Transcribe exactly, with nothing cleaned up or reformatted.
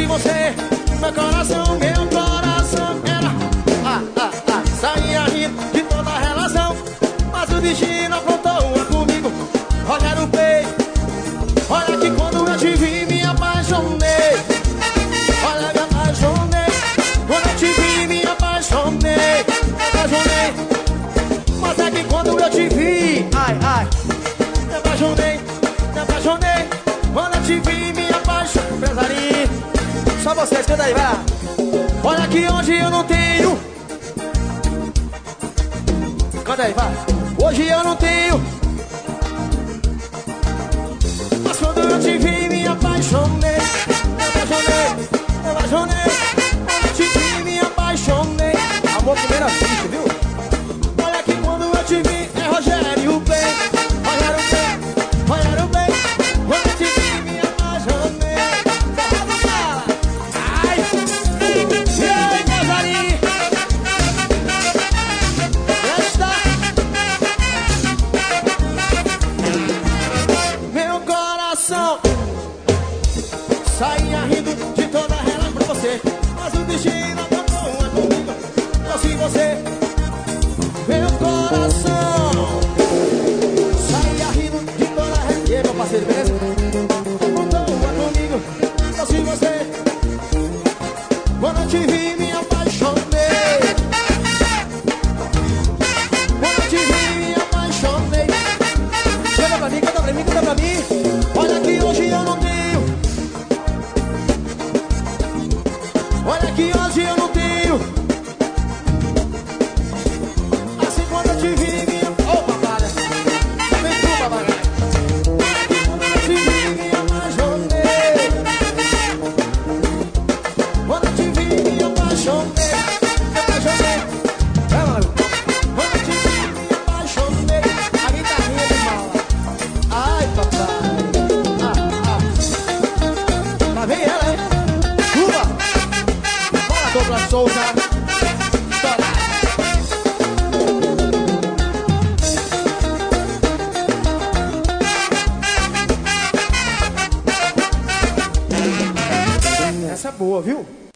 você, meu coração, meu coração era ah, ah, ah, saía rindo de toda a relação, mas o destino aprontou uma comigo. Olha no peito, olha que quando eu te vi me apaixonei. Olha, me apaixonei. Quando eu te vi me apaixonei. Me apaixonei. Mas é que quando eu te vi, ai, ai, me apaixonei, me apaixonei. Quando eu te vi me apaixonei. Pesarinho, só vocês, canta aí, vai lá. Olha que hoje eu não tenho. Canta aí, vai. Hoje eu não tenho. Mas quando eu te vi me apaixonei. Me apaixonei, me apaixonei. Quando eu te vi me apaixonei. Amor primeira vista, viu? Olha que quando eu te vi é Rogério Play. Rogério Play, Rogério Play. Quando eu te vi me apaixonei. Ai, e aí, Pesarinho? Esta meu coração saía rindo de toda a relação pra você, mas o destino apontou uma comigo. Eu sei você, meu coração saía rindo de toda a relação. E aí, meu parceiro, beleza? Apontou uma comigo. Eu sei você, quando eu te vi me apaixonei. Quando eu te vi me apaixonei. Canta pra mim, canta pra mim, canta pra mim. Olha que hoje eu não tenho. Olha que hoje eu não tenho. Assim quando eu te vi me... Ô, babada, vem tu, babada. Quando eu te vi me apaixonei. Quando eu te vi me apaixonei. Me apaixonei. Vai, mano. Quando eu te vi me apaixonei. A guitarrinha de mala. Ai, papai. Ah, ah. Lá vem ela, hein? Chuva. Bora, Douglas Souza. Estourado. Essa é boa, viu?